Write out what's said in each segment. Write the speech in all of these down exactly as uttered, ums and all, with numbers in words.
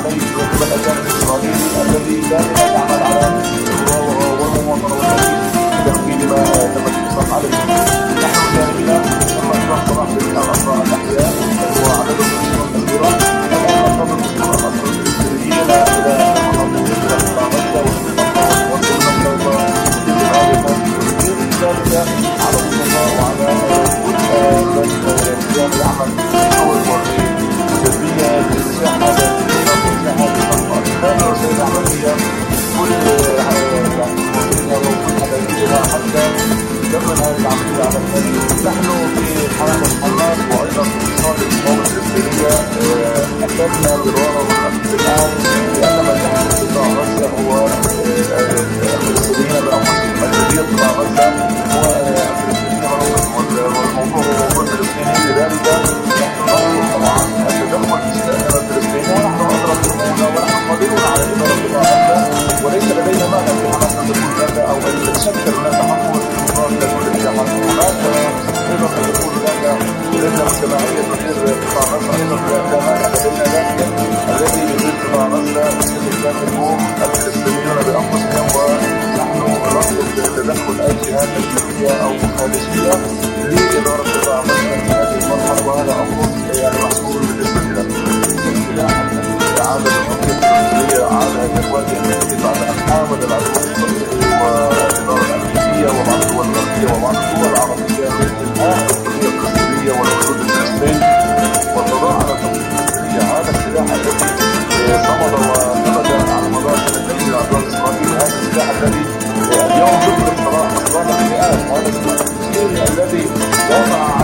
عليه من قبل الجانب الإسرائيلي الذي دائما يعمل على والمواطنة والتأكيد بتخفيف ما تم الإصرار عليه. نحن جانبنا تم إطلاق سراح جميع الأسرى الأحياء وعددهم كثيرة. الآن نطلب الأسرى الفلسطينيين إلى مناطق قطاع غزة والمنطقة ذلك على القضاء وعلى كل من يعمل بصور وتدبير لإنشاء هذا وإنشاء هذه الأطفال. هذا وسائل عملية كل يعني وكل حدثيها حتى تكمل هذه العملية على الخليج. نحن في حركة حماس وأيضا في اتصال القوى الفلسطينية أكدنا بالورقة الآن بأن ما يحدث في قطاع غزة هو الفلسطينيين بأنفسهم. الجدير قطاع غزة هو الفلسطينيين والموضوع هو موضوع فلسطيني. لذلك نحن نطلب طبعا التدخل في شأن الفلسطيني ونحن أدرك الموضوع ونحن قادرون على إدارة قطاع غزة وليس لدينا مانع في حماس أن تكون هذا أو أن تتشكل هناك تحفظ في المقام تكون اتحاد هناك أيضا أن يكون هناك لجنة اجتماعية تدير قطاع غزة أيضا لا مانع لدينا. لكن الذي يدير قطاع غزة يملكه الفلسطينيون بأنفسهم ونحن نطلب تدخل أي جهات أجنبية أو خارجية لإدارة قطاع غزة في هذه المرحلة. وهذا أمر يعني محصور بالنسبة لنا. إعادة الحكم الفلسطينية إعادة الواجهة التي بعد أن حاول العدو الإسرائيلي والإدارة الأمريكية وبعض الدول الغربية وبعض الدول العربية إنهاء القضية الفلسطينية والوجود الفلسطيني والقضاء على القضية الفلسطينية. هذا السلاح الذي صمد وثبت على مدار سنتين للعدوان الإسرائيلي. هذا السلاح الذي اليوم يطلق صلاح أصدار المئات. هذا السلاح الفلسطيني الذي دافع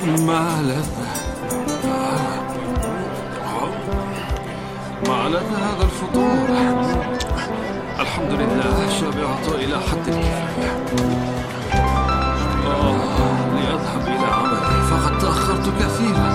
ما لذة ما لذة هذا الفطور. الحمد لله شبعت إلى حد الكفاية. آه لأذهب إلى عملي فقد تأخرت كثيرا.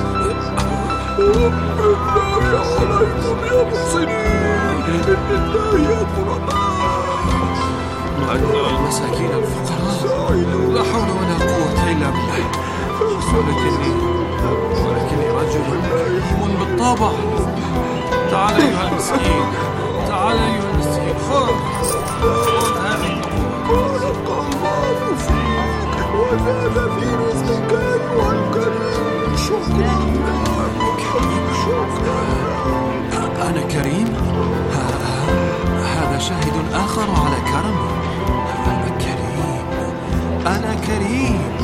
بالله عليكم يا محسنين، بالله يا قرباء، إن المساكين الفقراء لا حول ولا قوة إلا بالله. ولكني ولكني رجل كريم بالطبع. تعال أيها المسكين، تعال أيها المسكين، خذ خذ هذه. بارك الله فيك وزاد في رزقك أيها الكريم. شكرا شكرا. أنا كريم؟ هذا شاهد آخر على كرمي. أنا كريم، أنا كريم.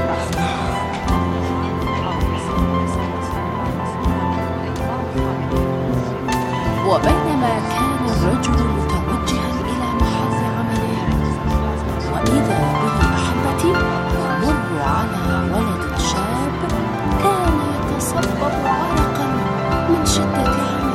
وبينما كان الرجل متوجها إلى محل عمله، وإذا به أحبتي يمر على ولد شاب كان يتصبب عرقا من شدة عمله.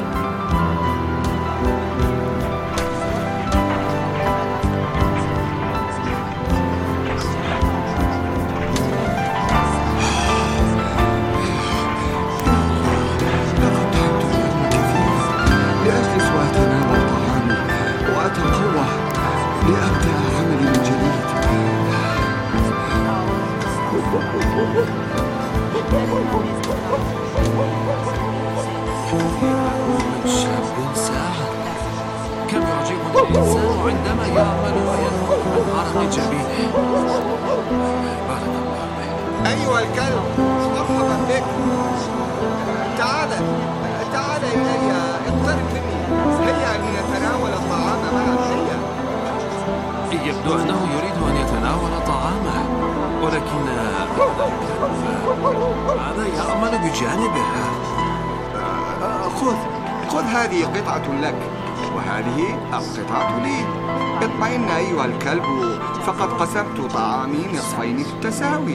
شاب ساحر. كم يعجبني الإنسان عندما يعمل ويذهب من عرق جبينه. بارك الله بك. أيها الكلب، مرحبا بك. تعال تعال إلي، اقترب مني. هيا لنتناول الطعام معا. هيا. يبدو أنه يريد أن يتناول طعامه، ولكن هذا يعمل بجانبه. خذ خذ هذه قطعة لك وهذه القطعة لي. اطمئن أيها الكلب، فقد قسمت طعامي نصفين بالتساوي.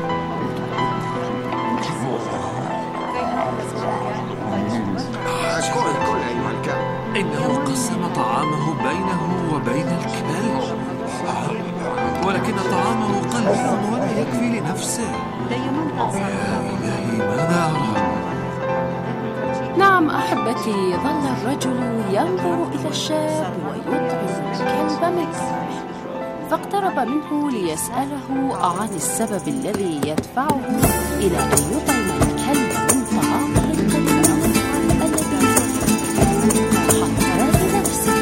كل كل أيها الكلب. إنه قسم طعامه بينه وبين الكلب، ولكن طعامه قليل ولا يكفي لنفسه. يا إلهي ماذا أرى؟ نعم أحبتي، ظل الرجل ينظر إلى الشاب ويطعم الكلب منه، فاقترب منه ليسأله عن السبب الذي يدفعه إلى أن يطعم الكلب من طعامه القليل الذي حضر لنفسه.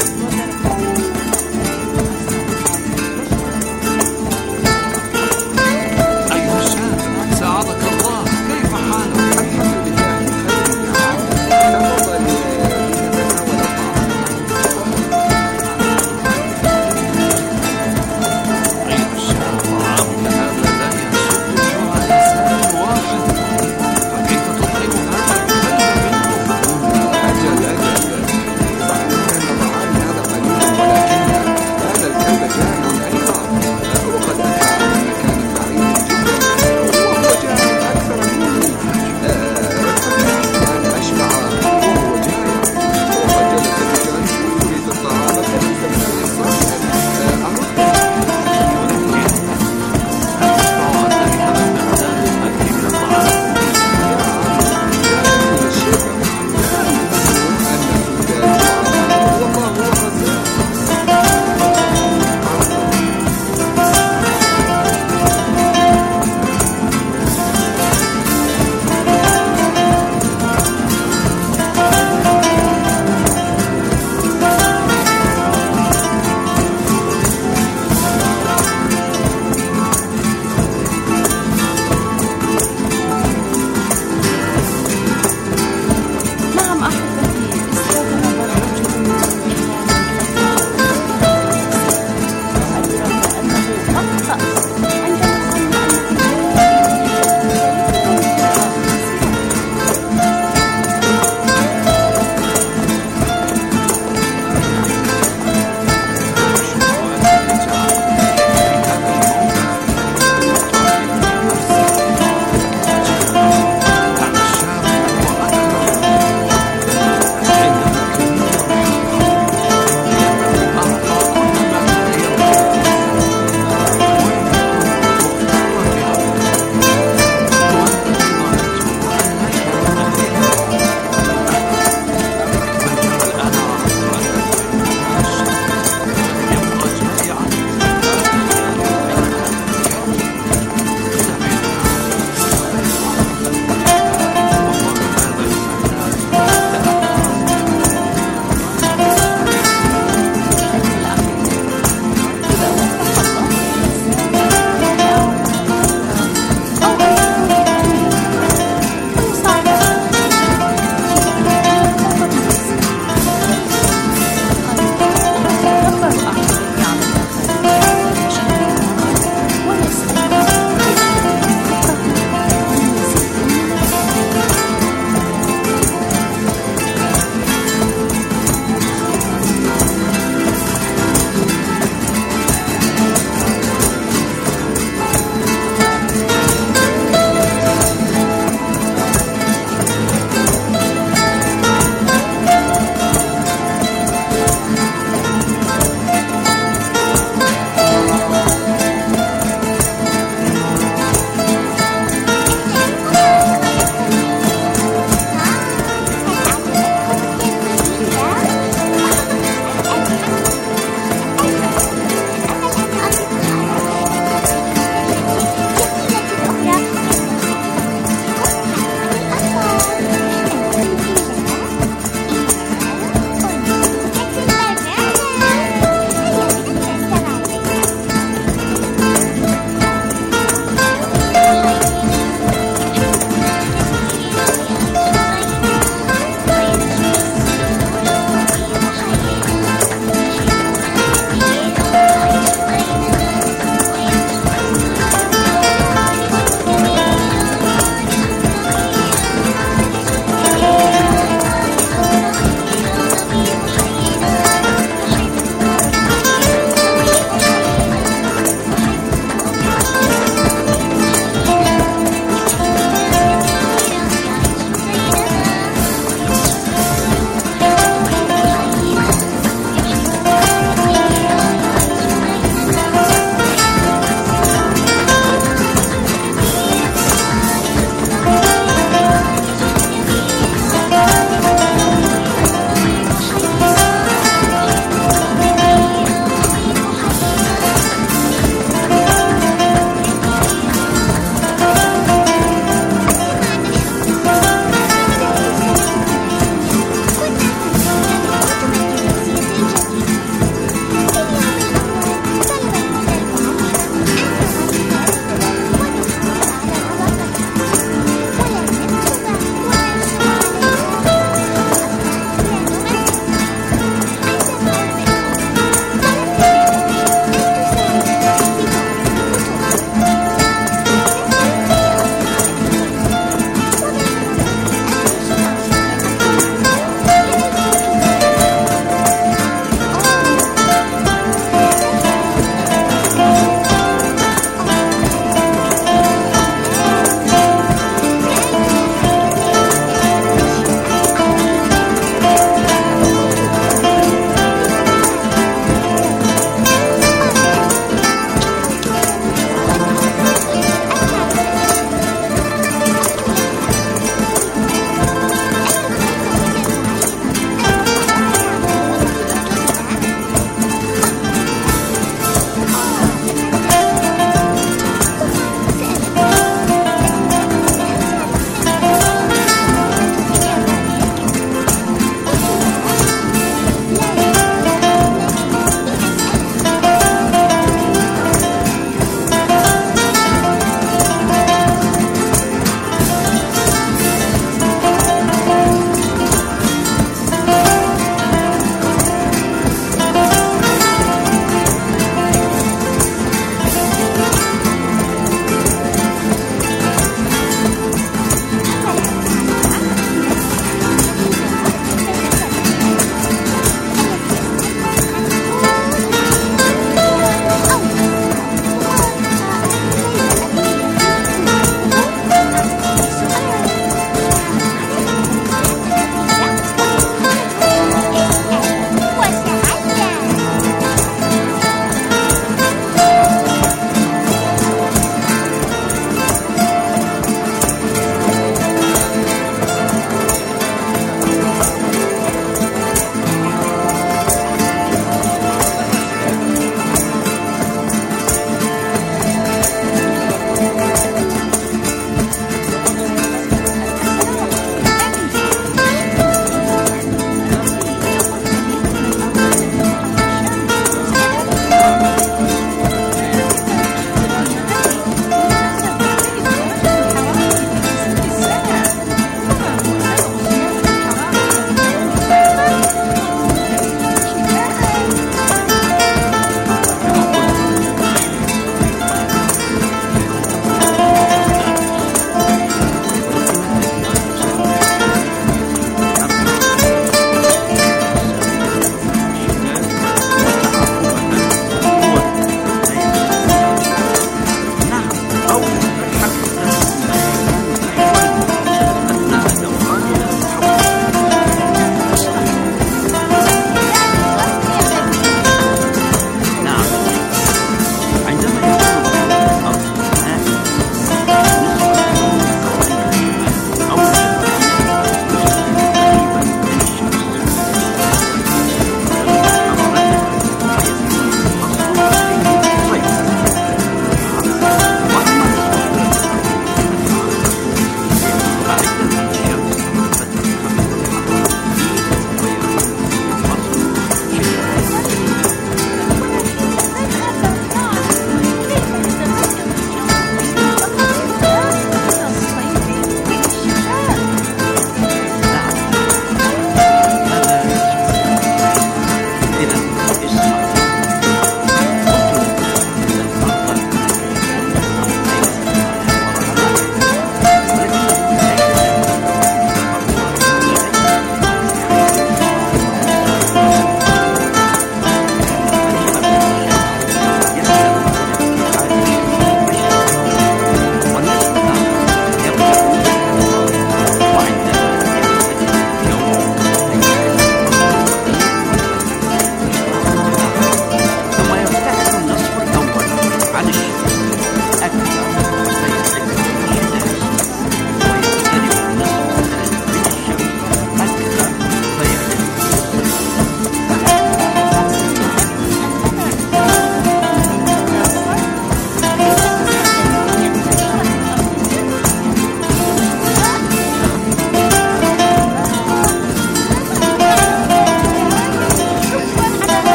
أيها الشاب، ساعدك الله، كيف حالك؟ أيها الشاب، طعامك هذا لا يسد جوع إنسان واحد، فكيف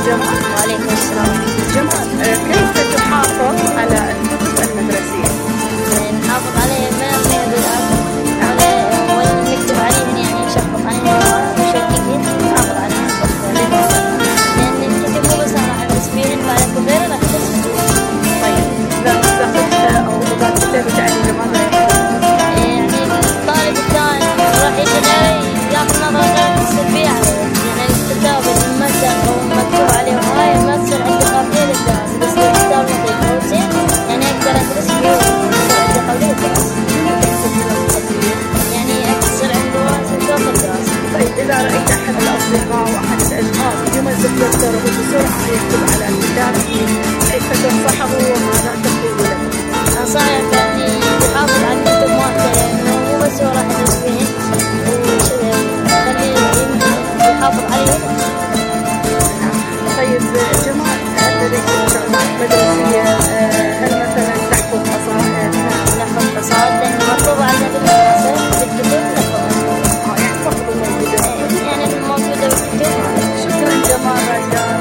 جمال. وعليكم السلام. جمال، كيف تحافظ على الكتب المدرسية؟ نحافظ عليه من الغياب والأب ونكتب عليهم، يعني نشخص عليهم وشكلين نحافظ عليهم. لأن الكتب مو بس راح ندرس فيهن وعلى كبيرة راح ندرس فيهن. طيب إذا استخدمت أو إذا كتبت تعليم ماذا يكون؟ يعني الطالب الثاني راح يجي غير ياخذ نظرة سلبية عليه، يعني الكتاب الممثل أو مكتوب عليه وهاي ما تصير عنده قابلية للدراسة. بس لو الكتاب نظيف أو زين يعني أقدر أدرس فيه ويصير عنده قابلية للدراسة، يعني أكثر عنده سلوك الدراسة. طيب إذا رأيت أحد الأصدقاء وأحد الأشخاص يمزق دفتره بسرعة يكتب على الكتاب، كيف تنصحه وماذا تقول له؟ أنصحه بأني يحافظ على الكتب مالته، لأنه مو بس هو راح يدرس فيهن وخليه يحافظ عليه. طيب جمال، هل لديك شغلات مدرسية؟ هل مثلا تحفظ قصائد؟ نحفظ قصائد لأنه مطلوب عندنا بالمدرسة بالكتب نحفظها. اه يعني تحفظ الموجودة. يعني الموجودة بالكتب. شكرا جمال رجال.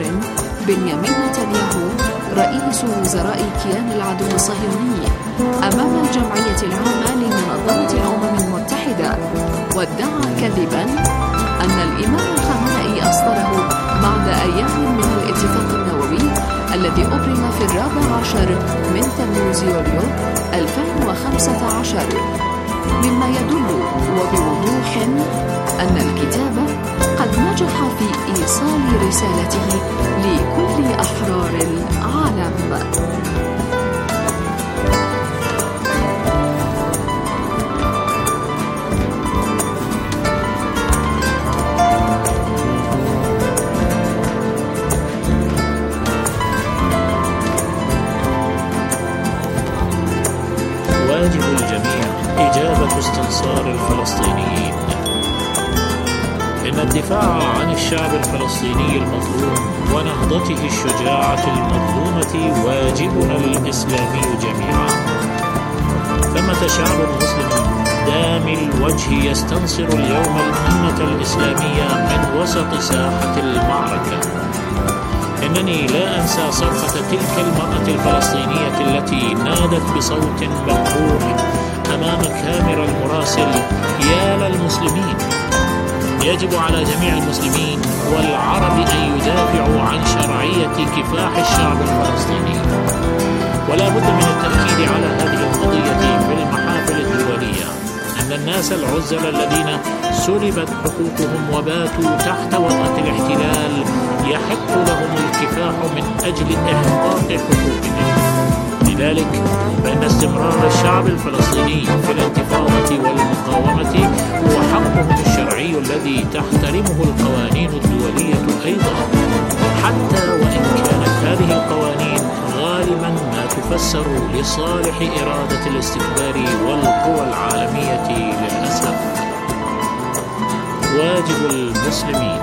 بنيامين نتنياهو رئيس وزراء كيان العدو الصهيوني أمام الجمعية العامة لمنظمة الأمم المتحدة، وادعى كذبا أن الإمام الخامنئي أصدره بعد أيام من الاتفاق النووي الذي أبرم في الرابع عشر من تموز يوليو ألفين وخمسة عشر، مما يدل وبوضوح أن الكتاب قد نجح في إيصال رسالته لكل أحرار العالم. واجب الجميع إجابة استنصار الفلسطينيين. إن الدفاع عن الشعب الفلسطيني المظلوم ونهضته الشجاعة المظلومة واجبنا الإسلامي جميعا. ثمة شعب مسلم دامي الوجه يستنصر اليوم الأمة الإسلامية من وسط ساحة المعركة. إنني لا أنسى صرخة تلك المرأة الفلسطينية التي نادت بصوت مكبوح أمام كاميرا المراسل: يا للمسلمين. يجب على جميع المسلمين والعرب أن يدافعوا عن شرعية كفاح الشعب الفلسطيني، ولا بد من التأكيد على هذه القضية في المحافل الدولية. أن الناس العزل الذين سلبت حقوقهم وباتوا تحت وطأة الاحتلال يحق لهم الكفاح من أجل إحقاق حقوقهم. لذلك فإن استمرار الشعب الفلسطيني في الانتفاضة والمقاومة هو حقهم الشرعي الذي تحترمه القوانين الدولية أيضا، حتى وإن كانت هذه القوانين غالبا ما تفسر لصالح إرادة الاستكبار والقوى العالمية للأسف. واجب المسلمين.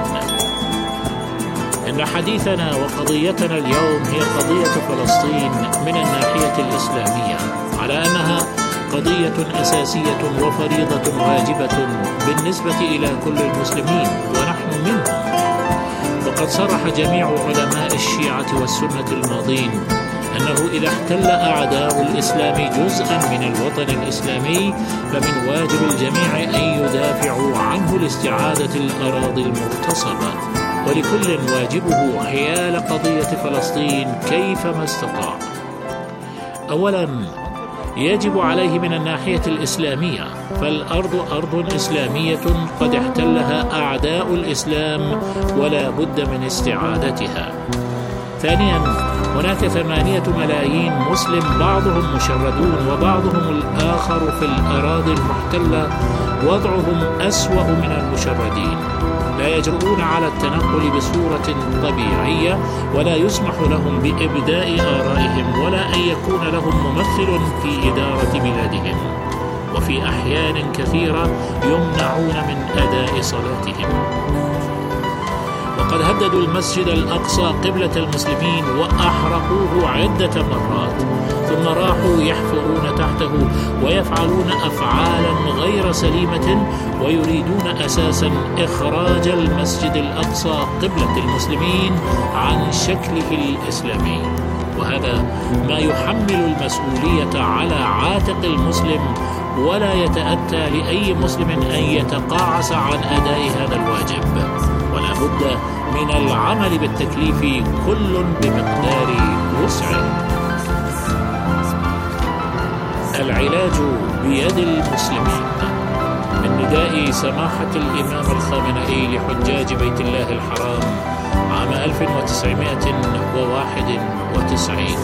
إن حديثنا وقضيتنا اليوم هي قضية فلسطين من الناحية الإسلامية، على أنها قضية أساسية وفريضة واجبة بالنسبة إلى كل المسلمين ونحن منهم. وقد صرح جميع علماء الشيعة والسنة الماضين أنه إذا احتل أعداء الإسلام جزءا من الوطن الإسلامي فمن واجب الجميع أن يدافعوا عنه لاستعادة الأراضي المغتصبة، ولكل واجبه حيال قضية فلسطين كيفما استطاع. أولا، يجب عليه من الناحية الإسلامية، فالأرض أرض إسلامية قد احتلها أعداء الإسلام ولا بد من استعادتها. ثانيا، هناك ثمانية ملايين مسلم بعضهم مشردون وبعضهم الآخر في الأراضي المحتلة وضعهم أسوأ من المشردين، لا يجرؤون على التنقل بصورة طبيعية، ولا يسمح لهم بإبداء آرائهم ولا أن يكون لهم ممثل في إدارة بلادهم، وفي أحيان كثيرة يمنعون من أداء صلاتهم. وقد هددوا المسجد الأقصى قبلة المسلمين وأحرقوه عدة مرات، ثم راحوا يحفرون تحته ويفعلون أفعالا غير سليمة ويريدون أساسا إخراج المسجد الأقصى قبلة المسلمين عن شكله الإسلامي. وهذا ما يحمل المسؤولية على عاتق المسلم، ولا يتأتى لأي مسلم أن يتقاعس عن أداء هذا الواجب، ولا بد من العمل بالتكليف كل بمقدار وسعه. العلاج بيد المسلمين. من نداء سماحة الإمام الخامنئي لحجاج بيت الله الحرام عام ألف وتسعمائة وواحد وتسعين.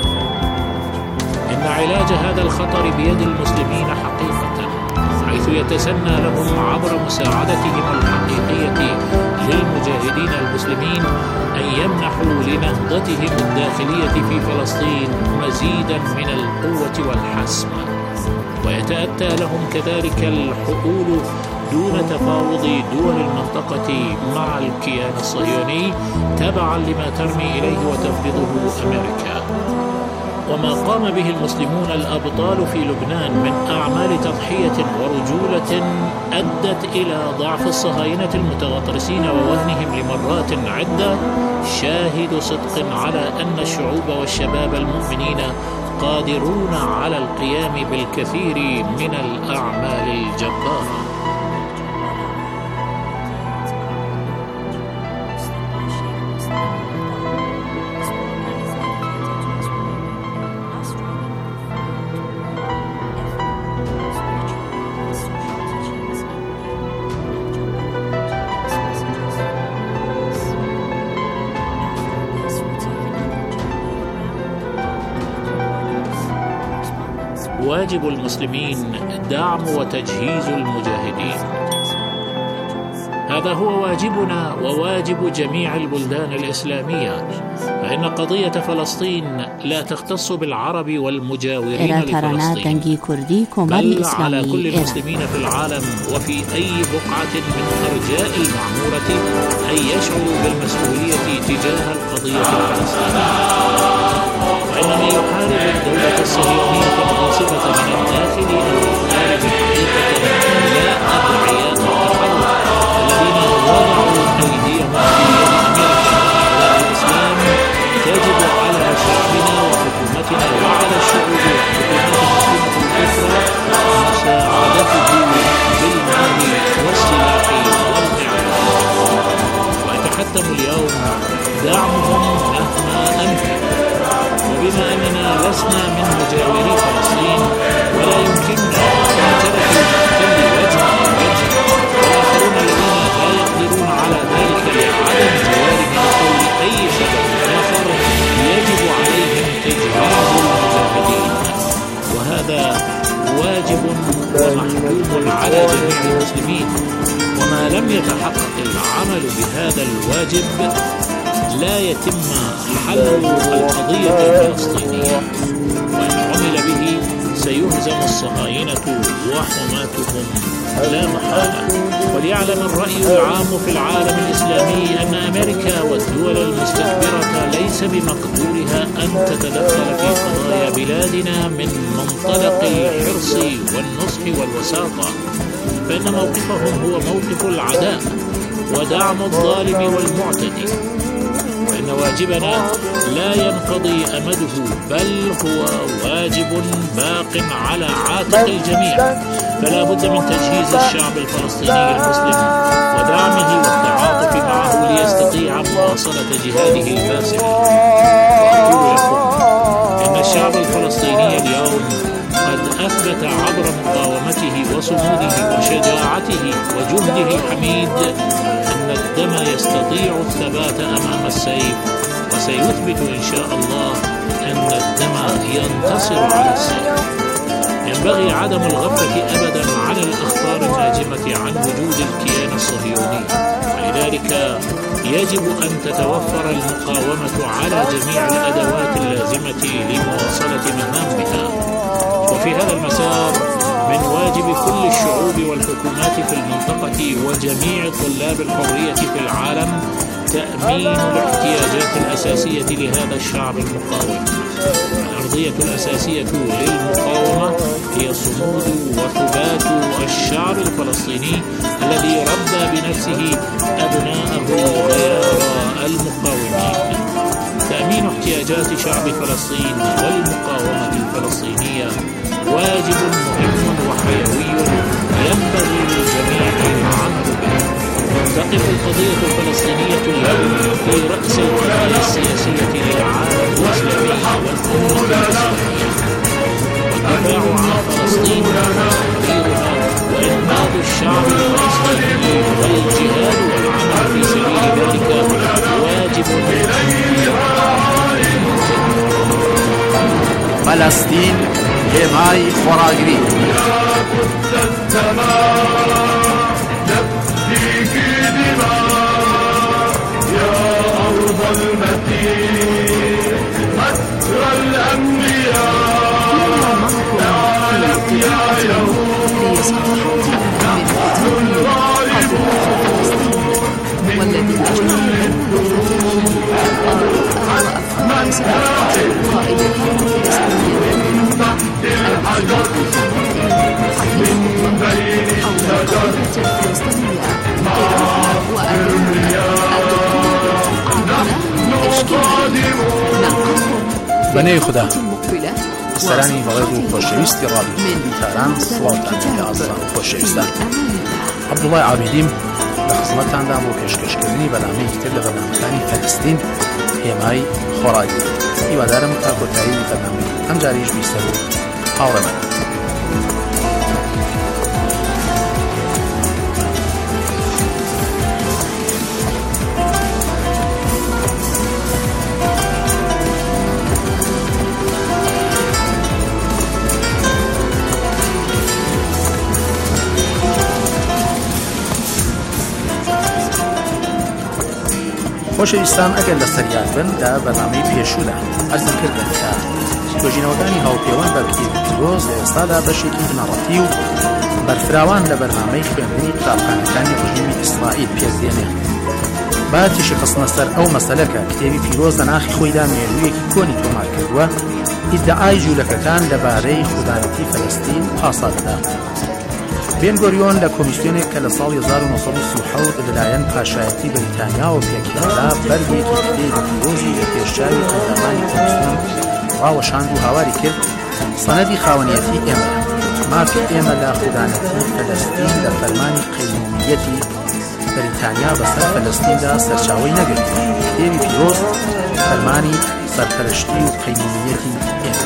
إن علاج هذا الخطر بيد المسلمين حقيقة، حيث يتسنى لهم عبر مساعدتهم الحقيقية للمجاهدين المسلمين أن يمنحوا لنهضتهم الداخلية في فلسطين مزيدا من القوة والحسم، ويتأتى لهم كذلك الحقول دون تفاوض دول المنطقة مع الكيان الصهيوني تبعا لما ترمي إليه وتفرضه أمريكا. وما قام به المسلمون الأبطال في لبنان من أعمال تضحية ورجولة أدت إلى ضعف الصهاينة المتغطرسين ووهنهم لمرات عدة شاهد صدق على أن الشعوب والشباب المؤمنين قادرون على القيام بالكثير من الأعمال الجبارة. واجب المسلمين دعم وتجهيز المجاهدين. هذا هو واجبنا وواجب جميع البلدان الإسلامية، فإن قضية فلسطين لا تختص بالعرب والمجاورين لفلسطين، بل على كل المسلمين في العالم وفي أي بقعة من أرجاء المعمورة أن يشعروا بالمسؤولية تجاه القضية الفلسطينية. وإن من يحارب الدولة الصهيونية الغاصبة من الداخل أو الخارج حقيقة لا أدعياء التحرك الذين وضعوا أيديهم في يد أمريكا أعداء الإسلام، تجب على شعبنا وحكومتنا وعلى الشعوب والحكومات المسلمة الأخرى مساعدته بالمال والسلاح والإعلام. ويتحتم اليوم دعمهم مهما أمكن. وبما أننا لسنا من مجاوري فلسطين ولا يمكننا مقاتلة المحتل وجها بوجه، والآخرون الذين لا يقدرون على ذلك لعدم جوارهم أو لأي سبب آخر يجب عليهم تجهيز المجاهدين، وهذا واجب ومحتوم على جميع المسلمين. وما لم يتحقق العمل بهذا الواجب لا يتم حل القضية الفلسطينية، وإن عمل به سيهزم الصهاينة وحماتهم لا محالة. وليعلم الرأي العام في العالم الإسلامي أن أمريكا والدول المستكبرة ليس بمقدورها أن تتدخل في قضايا بلادنا من منطلق الحرص والنصح والوساطة، فإن موقفهم هو موقف العداء ودعم الظالم والمعتدي. وإن واجبنا لا ينقضي أمده، بل هو واجب باق على عاتق الجميع. فلا بد من تجهيز الشعب الفلسطيني المسلم ودعمه والتعاطف معه ليستطيع مواصلة جهاده الباسل. وأقول لكم إن الشعب الفلسطيني اليوم قد أثبت عبر مقاومته وصموده وشجاعته وجهده الحميد أن الدم يستطيع الثبات أمام السيف، وسيثبت إن شاء الله أن الدم ينتصر على السيف. ينبغي عدم الغفلة أبدا عن الأخطار الناجمة عن وجود الكيان الصهيوني، ولذلك يجب أن تتوفر المقاومة على جميع الأدوات اللازمة لمواصلة مهامها. وفي هذا المسار من واجب كل الشعوب والحكومات في المنطقة وجميع طلاب الحرية في العالم تأمين الاحتياجات الأساسية لهذا الشعب المقاوم. الأرضية الأساسية للمقاومة هي صمود وثبات الشعب الفلسطيني الذي ربى بنفسه أبناءه الغيار المقاومين. تأمين احتياجات شعب فلسطين والمقاومة الفلسطينية واجب مهم وحيوي ينبغي للجميع العمل به. تقف القضية الفلسطينية اليوم في رأس القضايا السياسية للعالم الإسلامي والأمة الإسلامية، والدفاع عن فلسطين وتحريرها وإنقاذ الشعب الفلسطيني والجهاد والعمل في سبيل ذلك واجب. فلسطين حمای خوراگری. والذي أجمع وسنتحدث قائد الحركة الإسلامية الاعتماد الحديث حول القضية الفلسطينية قراءة وأداء الدكتور عدنان الإشكالي نلقاكم بني خدا المقبلة سرانی بەڵێز و خۆشەویستی ڕادیۆ بیتاران سڵاوتان لە ئازان خۆشەویستان عەبدوڵای عابیدیم لە خزمەتتاندا بۆ پێشکەشکردنی بەنامەیەکی تر لە بەرنامەکانی فەلەستین هێمای خۆراگری هیوادارم تا کۆتایی بەرنامەی ئەم جاریش بیسەر و هاوڕێمان خۆشەویستان ئەگەر لە سەریان بن لە بەرنامەی پێشوودا ئەرزم کردن کە توێژینەوەکانی هاوپەیوەند بە کتێبی پیرۆز لە ئێستادا بەشێکی بنەڕەتی و بەرفراوان لە بەرنامەی خوێندنی قوتابخانەکانی ڕژیمی ئیسرائیل پێدێنێ با تیشی خستنە سەر ئەو مەسەلەکە کتێبی پیرۆز لە ناخی خۆیدا مێژوویەکی کۆنی تۆمار کردووە ئیدعای جوولەکەکان لەبارەی خودانەتی فەلەستین پاسادەدا بێن گۆریۆن لە کۆمیسیۆنێک کە لە ساڵی هەزار و نۆسەد و سی و حەوت لەلایەن پاشایەتی بەریتانیاوە پێکرا بەردێکی کتێبی پیرۆزی لە پێشچاوی ئەندامانی کۆمیسیۆن ڕاوەشاند و هاواری کرد سەنەدی خاوەنیەتی ئێمە مافی ئێمە لە خودانەتی فەلەستین لە فەرمانی قەیومیەتی بەریتانیا بەسەر فەلەستیندا سەرچاوەی نەگرت کتێبی پیرۆز فەرمانی سەرپەرشتی و قەیومیەتی ئێمە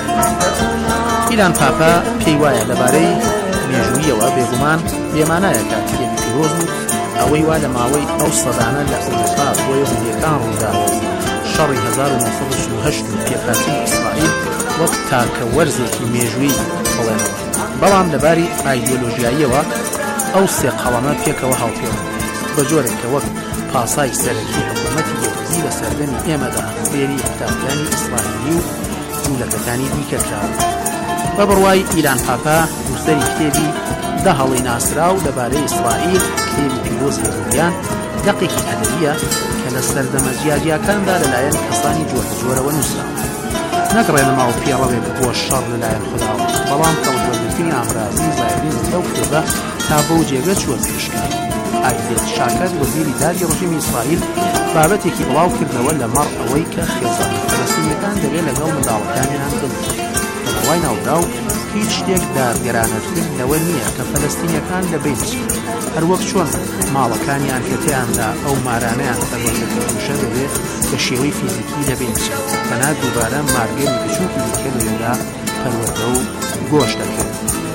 ئیلان پاپا پێی وایە لەبارەی مێژوویەوە بێگومان بێمانایە کە کتێبی پیرۆز و ئەوەی وا لە ماوەی ئەو سەدانە لە ئەوروپا بۆ یەهودیەکان ڕووداوە و شەڕی هەزار و نۆسەد و سی و هەشت و پێکهاتنی ئیسرائیل وەک تاکە وەرزێکی مێژووی بڵێنەوە بەڵام لەباری ئایدۆلۆژیاییەوە ئەو سێ قەڵەمە پێکەوە هاوپێوە بە جۆرێک کە وەک پاسای سەرەکی حکوومەتی یەهودی لە سەردەمی ئێمەدا فێری قوتابیانی ئیسرائیلی و جوولەکەکانی دیکە کراوە بە بڕوای ئیلان پاپا نووسەری کتێبی دە هەڵی ناسرا و لەبارەی ئیسرائیل کتێبی پیرۆز یەهودیان دەقێکی ئەدەبیە کە لە سەردەمە جیاجیاکاندا لەلایەن کەسانی جۆرە جۆرەوە نووسراوە نەگڕێنەما و پێڕەوێک بۆ شەڕ لەلایەن خوداوە بەڵام کەڵگوەرگرتنی ئامرازی زایرین لەو کتێبە تا بەو جێگە چوە پێشکار ئایدێت شاکەر وەزیری داری ڕژیمی ئیسرائیل بابەتێکی بڵاو کردنەوە لە مەڕ ئەوەی کە خێزانی فەلەستینیەکان دەبێت لەگەڵ منداڵەکانیان ببن بەڵای ناودراو هیچ شتێک دادگەرانەتر لەوە نییە کە فەلەستینیەکان لەبێت هەروەک چۆن ماڵەکانیان کە تێیاندا ئەو مارانەیان سەرۆشە دەبێت بە شێوەی فیزیکی دەبێت بەنا دووبارە مارگەری بچووکی دیکە لەوێدا پەروەردە و گۆش دەکرێت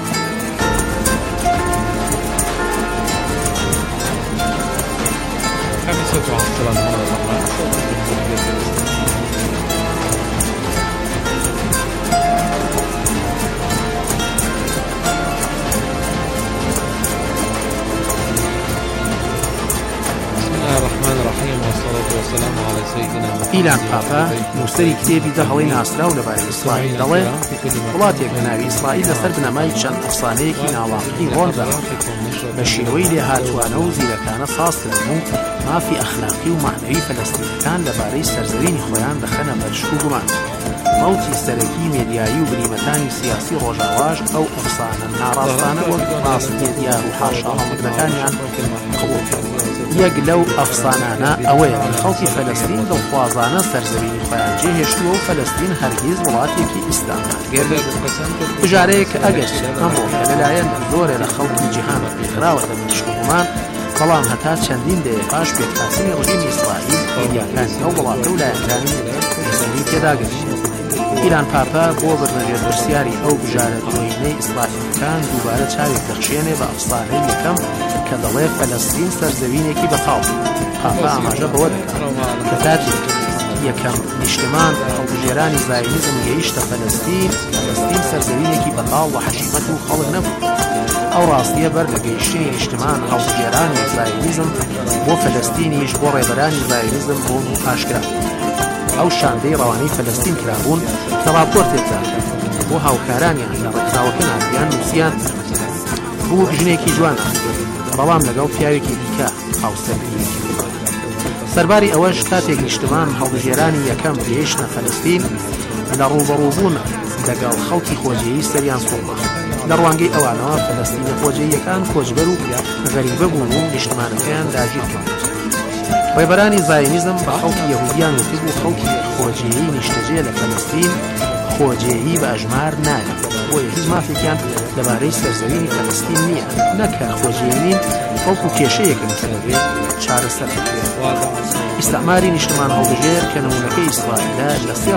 ئیلان پاپا نووسەری کتێبی دە هەڵەی ناسرا و لەبارەی ئیسرائیل دەڵێ وڵاتێک بە ناوی ئیسرائیل لەسەر بنەمای چەند ئەفسانەیەکی ناواقعی ڕۆڵدا بە شێوەی لێهاتوانە و زیرەکانە سازکردن و مافی ئەخلاقی و معنەوی فەلەستینیەکان لەبارەی سەرزەوینی خۆیان دەخەنە بەرشک و گومان مەوتی سەرەکی مێدیایی و بریمەتانی سیاسی ڕۆژاواژ ئەو ئەفسانە ناڕاستانە وەک ڕاستێدیا و حاشا هەڵگرەکانیان قبوڵ کرد یەک لەو ئەفسانانە ئەوەیە خەڵکی فەلەستین دڵخوازانە سەرزەوینی خۆیان جێهێشتووە و فەلەستین هەرگیز وڵاتێکی ئیسلام ناگەر بژارەیە کە ئەگەر ئەمڕۆ کە لەلایەن زۆرێ لە خەڵکی جیهان پێکراوەتە بەشکومان بەڵام هەتا چەندین دەیە پاش پێکهاتنی ڕژیمی ئیسرائیل ئەولیاکانی ئەو وڵاتە و لایەنەکانی ئیسلامی تێداگەشت ئیلان پاپا بۆ بەرنەژێر پرسیاری ئەو بژارە درۆینەی ئیسرائیلەکان دووبارە چاوێک دەخشێنێ بە ئەفسانەی یەکەم کە دەڵێ فەلەستین سەرزەوینێکی بەتاڵ پاپا ئاماژە بەوە دەکات کە کاتێک یەکەم نیشتمان هەڵبژێرانی زایونیزم گەیشتە فەلەستین فەلەستین سەرزەوینێکی بەتاڵ و حەشیمەت و خەڵک نەبوو ئەو ڕاستیە بەر لە گەیشتنی نیشتمان هەڵبژێرانی زایونیزم بۆ فەلەستینیش بۆ ڕێبەرانی زایونیزم بوون و ئاشکرا ئەو شاندەی ڕەوانەی فەلەستین کرابوون کە ڕاپۆرتێکدا بۆ هاوکارانیان لە ڕێکخراوەکە نردیان نووسیان بوو ژنێکی جوانە بەڵام لەگەڵ پیاوێکی دیکە هاوسەرگیریەکی سەرباری ئەوەش کاتێک نیشتمان هەڵبژێرانی یەکەم گەیشتە فەلەستین لە ڕوبەڕووبوون لەگەڵ خەڵکی خۆجێیی سەریان سوڵمە. لە ڕوانگەی ئەوانەوە فەلەستینە خۆجێیەکان کۆچبەر و غەریبە بوون و نیشتمانەکەیان داگیر کرد. ڕێبەرانی زایۆنیزم بە خەڵکی یەهودیان وتب و خەڵکی خۆجێیی نیشتەجێ لە فەلەستین خۆجێیی بە ئەژمار نایە، بۆیە هیچ مافێکیان لەبارەی سەرزەوینی فەلەستین نییە، نەکە خۆجێیی نین وەکو کێشەیەکن کە دەبێت چارەسەر بکرێت. ئیستعماری نیشتمان هەڵبژێر کە نمونەکەی ئیسرائیلە لە سێ